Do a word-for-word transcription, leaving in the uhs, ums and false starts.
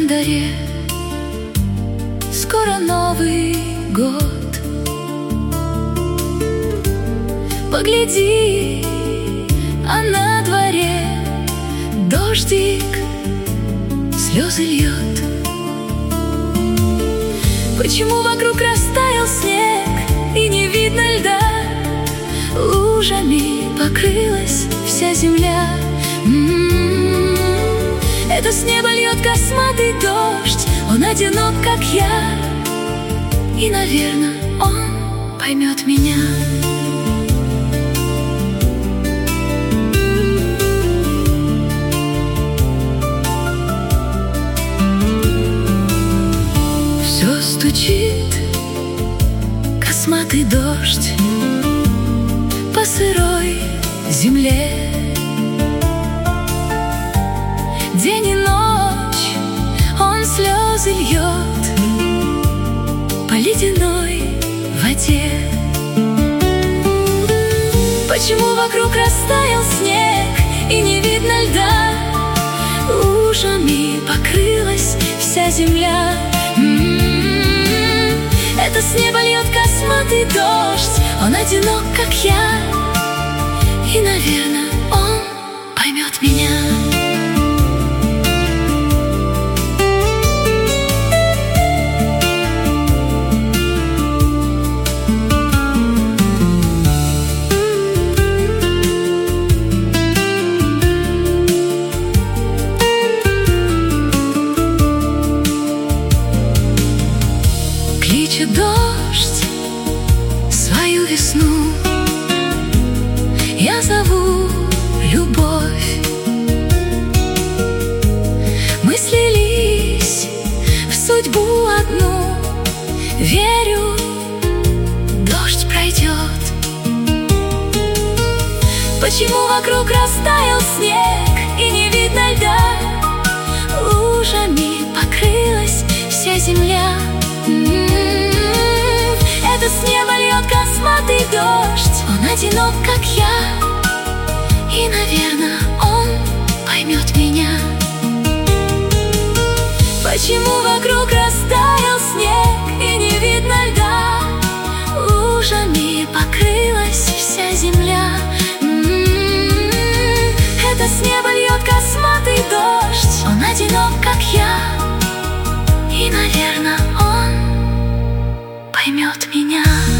календаре скоро Новый год. Погляди, а на дворе дождик слезы льет. Почему вокруг растаял снег и не видно льда? Лужами покрылась вся земля. М-м-м. Это с неба льет косматый дождь. Он одинок, как я, и, наверное, он поймет меня. Все стучит косматый дождь по сырой земле. День и ночь он слезы льет по ледяной воде. Почему вокруг растаял снег и не видно льда? Лужами покрылась вся земля. М-м-м. Это с неба льет косматый дождь. Он одинок, как я, и, наверное, он поймет меня. Кличет дождь свою весну, я зову любовь. Мы слились в судьбу одну. Верю, дождь пройдет. Почему вокруг растаял снег и не видно льда? Лужами покрылась вся земля. Это с неба льет косматый дождь. Он одинок, как я, и, наверное, он поймет меня. Почему вокруг растаял снег и не видно льда? Лужами покрылась вся земля. М-м-м. Это с неба льет косматый дождь. Он одинок, как я, и, наверное, он поймет меня.